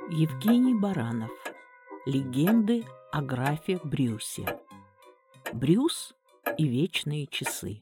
Евгений Баранов. Легенды о графе Брюсе. Брюс и вечные часы.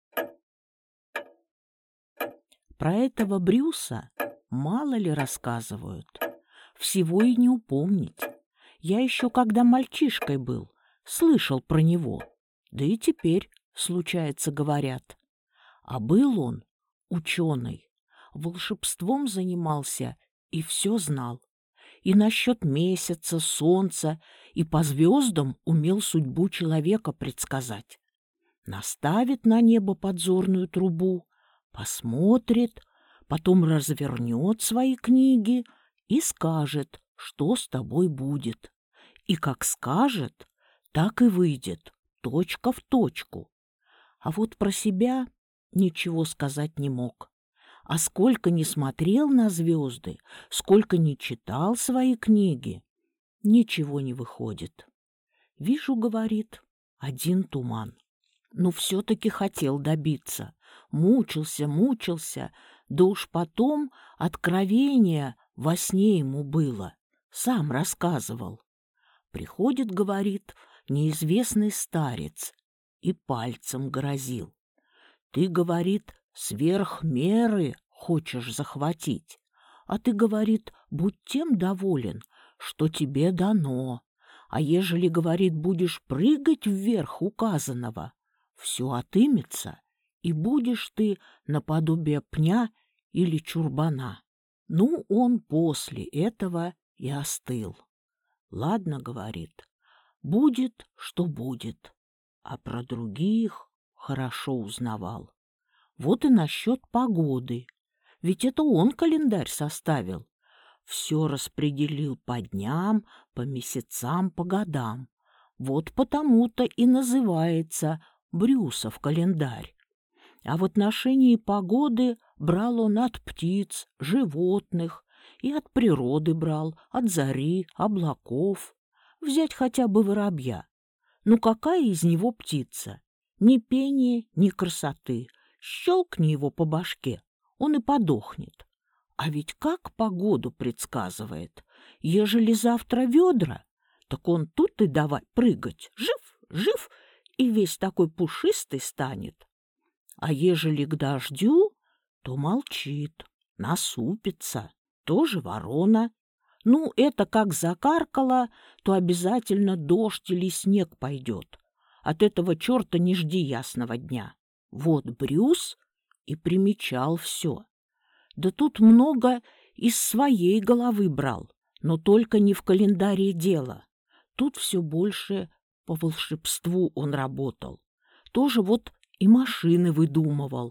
Про этого Брюса мало ли рассказывают. Всего и не упомнить. Я еще когда мальчишкой был, слышал про него. Да и теперь, случается, говорят. А был он ученый, волшебством занимался и все знал. И насчет месяца, солнца, и по звездам умел судьбу человека предсказать. Наставит на небо подзорную трубу, посмотрит, потом развернет свои книги и скажет, что с тобой будет. И как скажет, так и выйдет, точка в точку. А вот про себя ничего сказать не мог. А сколько ни смотрел на звезды, сколько ни читал свои книги, ничего не выходит. Вижу, говорит, один туман. Но все-таки хотел добиться. Мучился, да уж потом откровение во сне ему было. Сам рассказывал. Приходит, говорит, неизвестный старец и пальцем грозил. Ты, говорит, сверх меры хочешь захватить, а ты, говорит, будь тем доволен, что тебе дано. А ежели, говорит, будешь прыгать вверх указанного, все отымется, и будешь ты наподобие пня или чурбана. Ну, он после этого и остыл. Ладно, говорит, будет, что будет, а про других хорошо узнавал. Вот и насчет погоды. Ведь это он календарь составил. Все распределил по дням, по месяцам, по годам. Вот потому-то и называется Брюсов календарь. А в отношении погоды брал он от птиц, животных, и от природы брал, от зари, облаков. Взять хотя бы воробья. Ну какая из него птица? Ни пения, ни красоты. Щелкни его по башке, он и подохнет. А ведь как погоду предсказывает? Ежели завтра ведра, так он тут и давай прыгать. Жив, жив, и весь такой пушистый станет. А ежели к дождю, то молчит, насупится, тоже ворона. Ну, это как закаркало, то обязательно дождь или снег пойдет. От этого черта не жди ясного дня. Вот Брюс и примечал все. Да тут много из своей головы брал, но только не в календаре дело. Тут все больше по волшебству он работал. Тоже вот и машины выдумывал.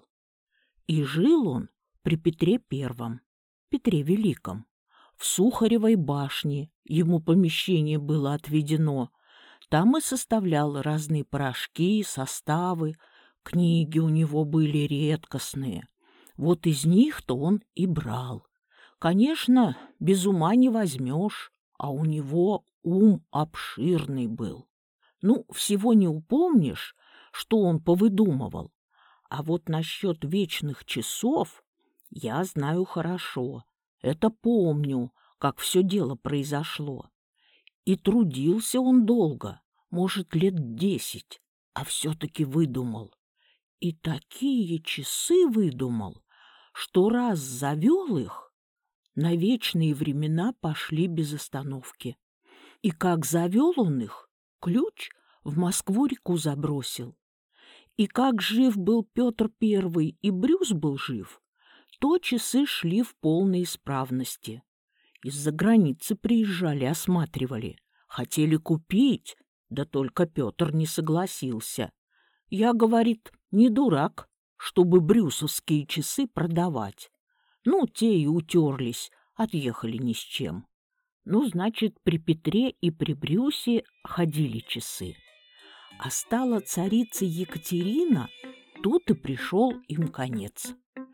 И жил он при Петре Первом, Петре Великом. В Сухаревой башне ему помещение было отведено. Там и составлял разные порошки, составы. Книги у него были редкостные. Вот из них-то он и брал. Конечно, без ума не возьмешь, а у него ум обширный был. Ну, всего не упомнишь, что он повыдумывал. А вот насчет вечных часов я знаю хорошо. Это помню, как все дело произошло. И трудился он долго, может, лет 10, а все-таки выдумал. И такие часы выдумал, что раз завел их, на вечные времена пошли без остановки. И как завел он их, ключ в Москву-реку забросил. И как жив был Петр Первый и Брюс был жив, то часы шли в полной исправности. Из-за границы приезжали, осматривали, хотели купить, да только Петр не согласился. Я, говорит, не дурак, чтобы брюсовские часы продавать. Ну, те и утерлись, отъехали ни с чем. Ну, значит, при Петре и при Брюсе ходили часы. А стала царица Екатерина, тут и пришел им конец.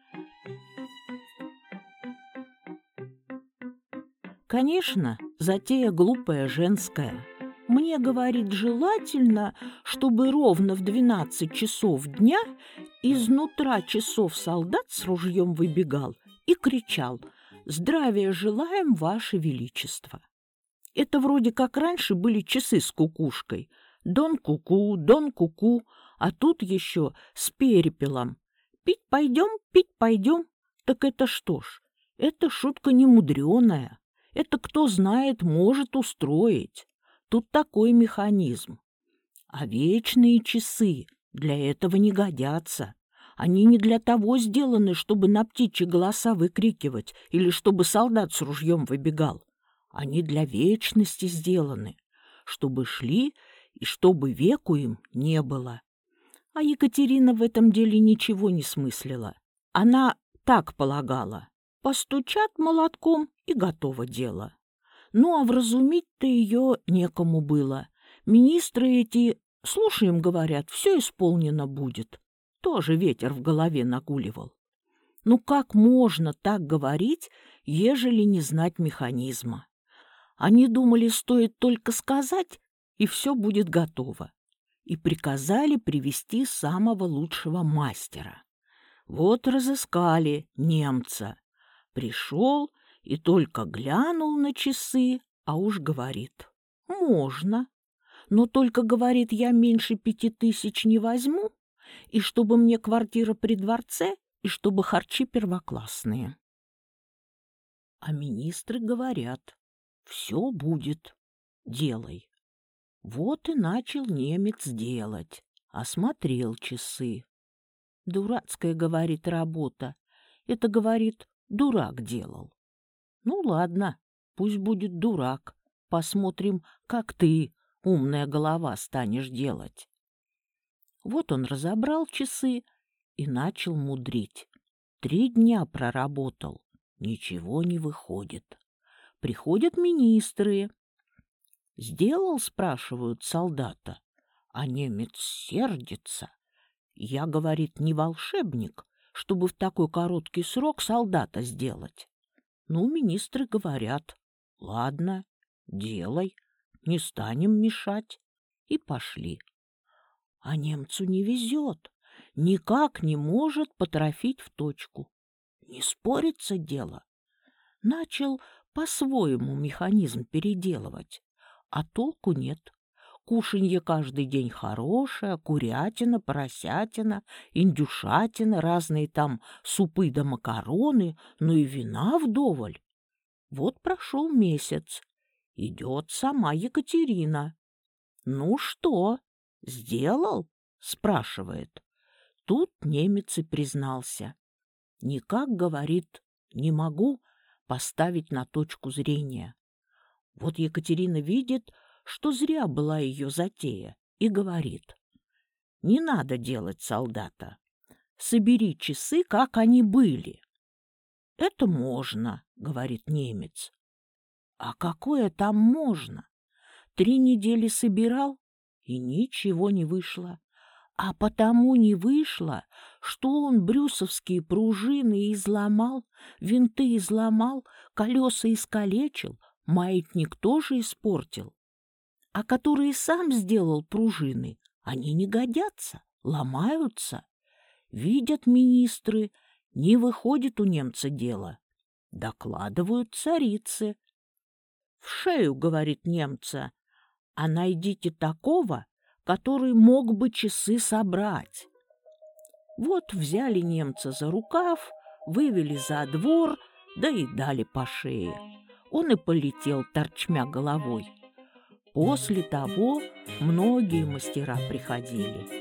Конечно, затея глупая женская. Мне, говорит, желательно, чтобы ровно в 12 часов дня изнутра часов солдат с ружьем выбегал и кричал: Здравия желаем, Ваше Величество. Это вроде как раньше были часы с кукушкой. Дон Куку, Дон Куку, а тут еще с перепелом. Пить пойдем, пить пойдем. Так это что ж, это шутка немудреная. Это кто знает, может устроить. Тут такой механизм. А вечные часы для этого не годятся. Они не для того сделаны, чтобы на птичьи голоса выкрикивать или чтобы солдат с ружьем выбегал. Они для вечности сделаны, чтобы шли и чтобы веку им не было. А Екатерина в этом деле ничего не смыслила. Она так полагала. Постучат молотком, и готово дело. Ну, а вразумить-то ее некому было. Министры эти, слушаем, говорят, все исполнено будет. Тоже ветер в голове нагуливал. Ну, как можно так говорить, ежели не знать механизма? Они думали, стоит только сказать, и все будет готово. И приказали привести самого лучшего мастера. Вот разыскали немца. Пришел и только глянул на часы, а уж говорит: можно. Но только, говорит, я меньше 5000 не возьму, и чтобы мне квартира при дворце, и чтобы харчи первоклассные. А министры говорят: все будет, делай. Вот и начал немец делать, осмотрел часы. Дурацкая, говорит, работа. Это, говорит, дурак делал. Ну, ладно, пусть будет дурак. Посмотрим, как ты, умная голова, станешь делать. Вот он разобрал часы и начал мудрить. 3 дня проработал, ничего не выходит. Приходят министры. «Сделал?» — спрашивают солдата. А немец сердится. Я, говорит, не волшебник, чтобы в такой короткий срок солдата сделать. Ну, министры говорят: ладно, делай, не станем мешать. И пошли. А немцу не везет, никак не может потрофить в точку. Не спорится дело. Начал по-своему механизм переделывать, а толку нет. Кушанье каждый день хорошее, курятина, поросятина, индюшатина, разные там супы да макароны, ну и вина вдоволь. Вот прошел месяц. Идет сама Екатерина. «Ну что, сделал?» — спрашивает. Тут немец и признался. «Никак, — говорит, — не могу поставить на точку зрения». Вот Екатерина видит, что зря была ее затея, и говорит: «Не надо делать солдата. Собери часы, как они были». «Это можно, — говорит немец». «А какое там можно? 3 недели собирал, и ничего не вышло. А потому не вышло, что он брюсовские пружины изломал, винты изломал, колеса искалечил, маятник тоже испортил. А которые сам сделал пружины, они не годятся, ломаются. Видят министры, не выходит у немца дело. Докладывают царице. В шею, говорит, немца, а найдите такого, который мог бы часы собрать. Вот взяли немца за рукав, вывели за двор, да и дали по шее. Он и полетел, торчмя головой. После того многие мастера приходили.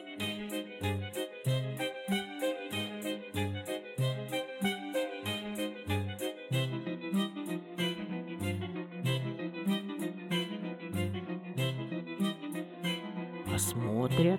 Посмотрят,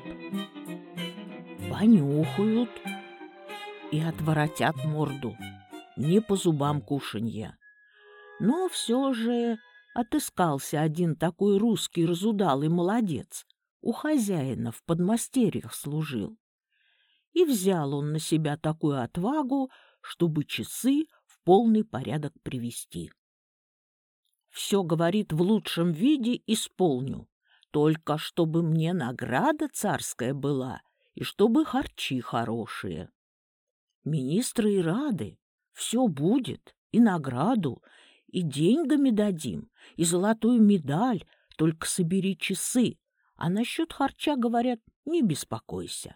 понюхают и отворотят морду. Не по зубам кушанья. Но все же отыскался один такой русский разудалый молодец, у хозяина в подмастерьях служил. И взял он на себя такую отвагу, чтобы часы в полный порядок привести. Все, говорит, в лучшем виде исполню, только чтобы мне награда царская была и чтобы харчи хорошие. Министры и рады, все будет, и награду, и деньгами дадим, и золотую медаль, только собери часы, а насчет харча, говорят, не беспокойся.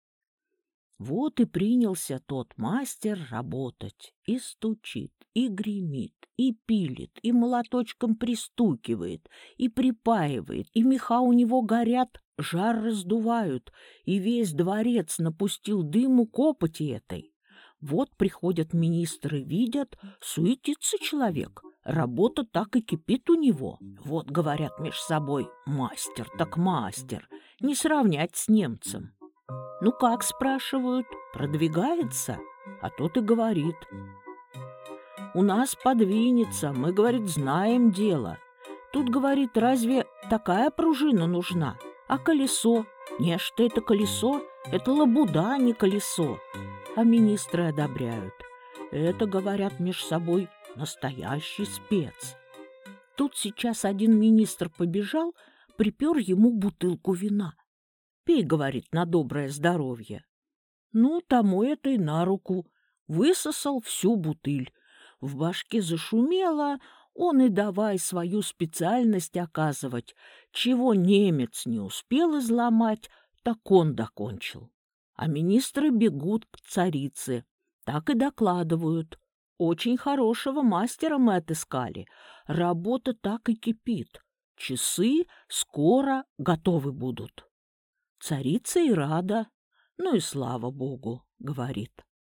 Вот и принялся тот мастер работать, и стучит, и гремит, и пилит, и молоточком пристукивает, и припаивает, и меха у него горят, жар раздувают, и весь дворец напустил дыму копоти этой. Вот приходят министры, видят, суетится человек, работа так и кипит у него. Вот говорят меж собой: мастер так мастер, не сравнять с немцем. Ну как, спрашивают, продвигается? А тот и говорит: у нас подвинется, мы, говорит, знаем дело. Тут, говорит, разве такая пружина нужна? А колесо? Не, что это колесо, это лабуда, а не колесо. А министры одобряют. Это, говорят меж собой, настоящий спец. Тут сейчас один министр побежал, припер ему бутылку вина. Пей, говорит, на доброе здоровье. Ну, тому это и на руку. Высосал всю бутыль. В башке зашумело, он и давай свою специальность оказывать. Чего немец не успел изломать, так он докончил. А министры бегут к царице. Так и докладывают. Очень хорошего мастера мы отыскали. Работа так и кипит. Часы скоро готовы будут. Царица и рада. Ну и слава богу, говорит.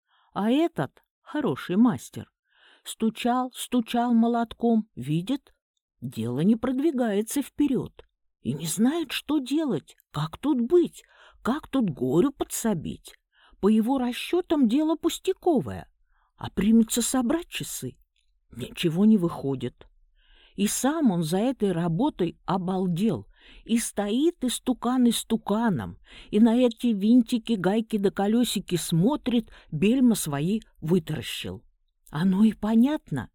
А этот хороший мастер стучал молотком, видит, дело не продвигается вперед. И не знает, что делать, как тут быть, как тут горю подсобить. По его расчетам дело пустяковое, а примется собрать часы. Ничего не выходит. И сам он за этой работой обалдел, и стоит истукан истуканом, и на эти винтики, гайки да колесики смотрит, бельма свои вытаращил. Оно и понятно.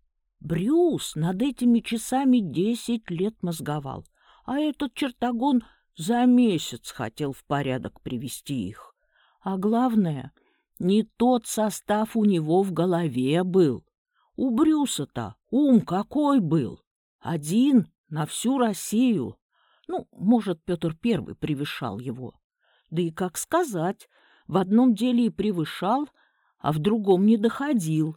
Брюс над этими часами 10 лет мозговал, а этот чертогон за месяц хотел в порядок привести их. А главное, не тот состав у него в голове был. У Брюса-то ум какой был? Один на всю Россию. Ну, может, Петр I превышал его. Да и как сказать, в одном деле и превышал, а в другом не доходил.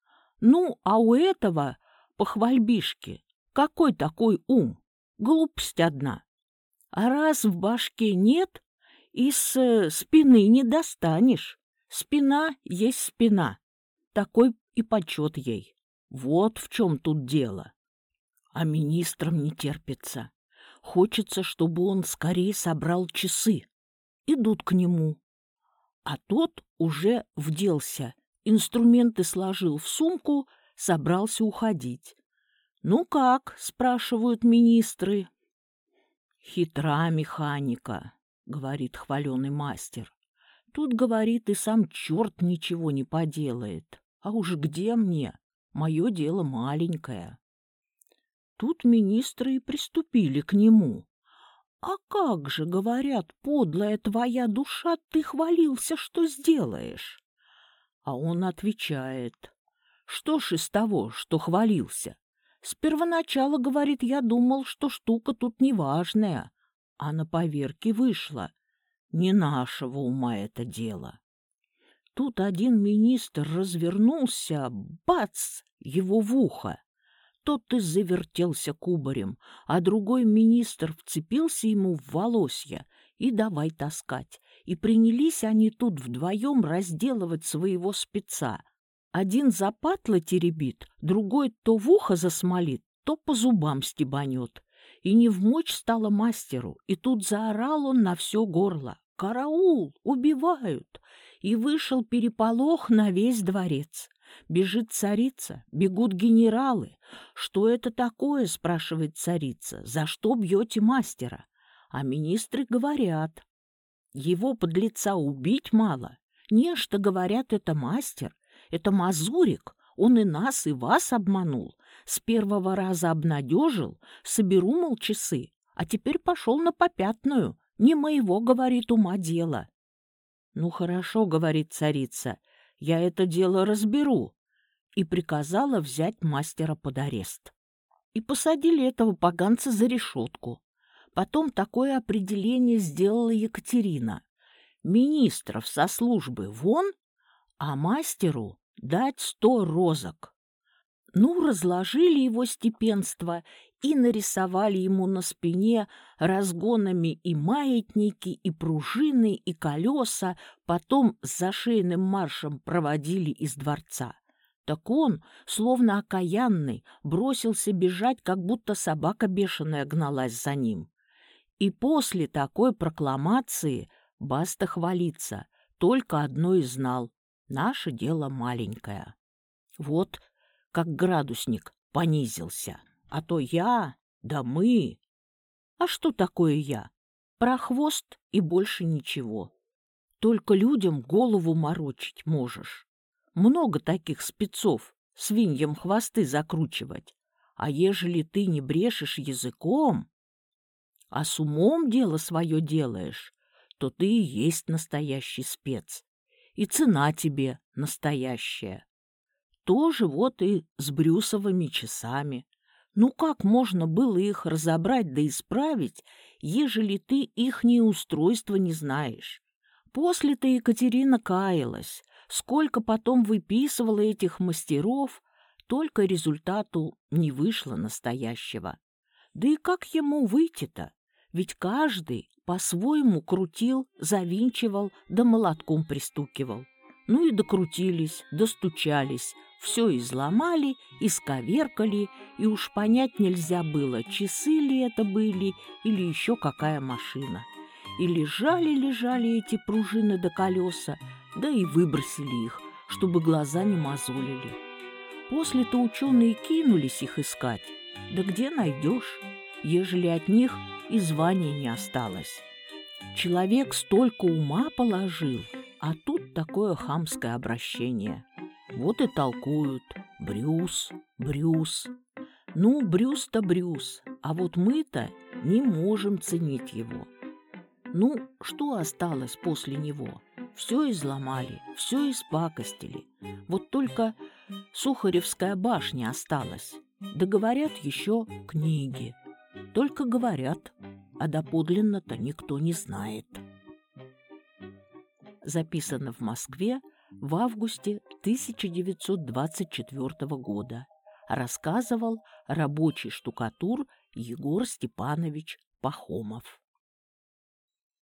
Ну, а у этого похвальбишки какой такой ум? Глупость одна. А раз в башке нет, из спины не достанешь. Спина есть спина. Такой и почет ей. Вот в чем тут дело. А министрам не терпится. Хочется, чтобы он скорее собрал часы. Идут к нему. А тот уже вделся, инструменты сложил в сумку, собрался уходить. «Ну как?» — спрашивают министры. «Хитра механика», — говорит хваленый мастер. «Тут, говорит, и сам черт ничего не поделает. А уж где мне? Мое дело маленькое». Тут министры и приступили к нему. «А как же, говорят, подлая твоя душа, ты хвалился, что сделаешь?» А он отвечает: «Что ж из того, что хвалился? С первоначала, говорит, я думал, что штука тут неважная, а на поверке вышло. Не нашего ума это дело». Тут один министр развернулся, бац, его в ухо. Тот и завертелся кубарем, а другой министр вцепился ему в волосья и давай таскать. И принялись они тут вдвоем разделывать своего спеца. Один за патлы теребит, другой то в ухо засмолит, то по зубам стебанет. И невмочь стало мастеру, и тут заорал он на все горло: «Караул! Убивают!» И вышел переполох на весь дворец. Бежит царица, бегут генералы. «Что это такое?» — спрашивает царица. «За что бьете мастера?» А министры говорят: «Его, подлеца, убить мало. Нечто, говорят, это мастер, это мазурик. Он и нас, и вас обманул. С первого раза обнадежил, соберу, мол, часы, а теперь пошел на попятную. Не моего, говорит, ума дело». «Ну хорошо, — говорит царица, — я это дело разберу. и приказала взять мастера под арест. И посадили этого поганца за решетку. Потом такое определение сделала Екатерина. Министров со службы вон, а мастеру дать 100 розок. Ну, разложили его степенство и нарисовали ему на спине разгонами и маятники, и пружины, и колеса, потом с зашейным маршем проводили из дворца. Так он, словно окаянный, бросился бежать, как будто собака бешеная гналась за ним. И после такой прокламации Баста хвалится, только одно и знал: наше дело маленькое. Вот как градусник понизился. А то я, да мы. А что такое я? Прохвост и больше ничего. Только людям голову морочить можешь. Много таких спецов, свиньям хвосты закручивать. А ежели ты не брешешь языком, а с умом дело свое делаешь, то ты и есть настоящий спец. И цена тебе настоящая. Тоже вот и с брюсовыми часами. Ну как можно было их разобрать да исправить, ежели ты ихнее устройство не знаешь? После-то Екатерина каялась, сколько потом выписывала этих мастеров, только результату не вышло настоящего. Да и как ему выйти-то? Ведь каждый по-своему крутил, завинчивал да молотком пристукивал. Ну и докрутились, достучались, все изломали, исковеркали, и уж понять нельзя было, часы ли это были или еще какая машина. И лежали эти пружины до колеса, да и выбросили их, чтобы глаза не мозолили. После-то ученые кинулись их искать. Да где найдешь, ежели от них и звания не осталось? Человек столько ума положил, а тут такое хамское обращение. Вот и толкуют: Брюс, Брюс. Ну, Брюс-то Брюс, а вот мы-то не можем ценить его. Ну, что осталось после него? Все изломали, все испакостили. Вот только Сухаревская башня осталась. Да говорят еще книги. Только говорят, а доподлинно-то никто не знает. Записано в Москве в августе 1924 года. Рассказывал рабочий штукатур Егор Степанович Пахомов.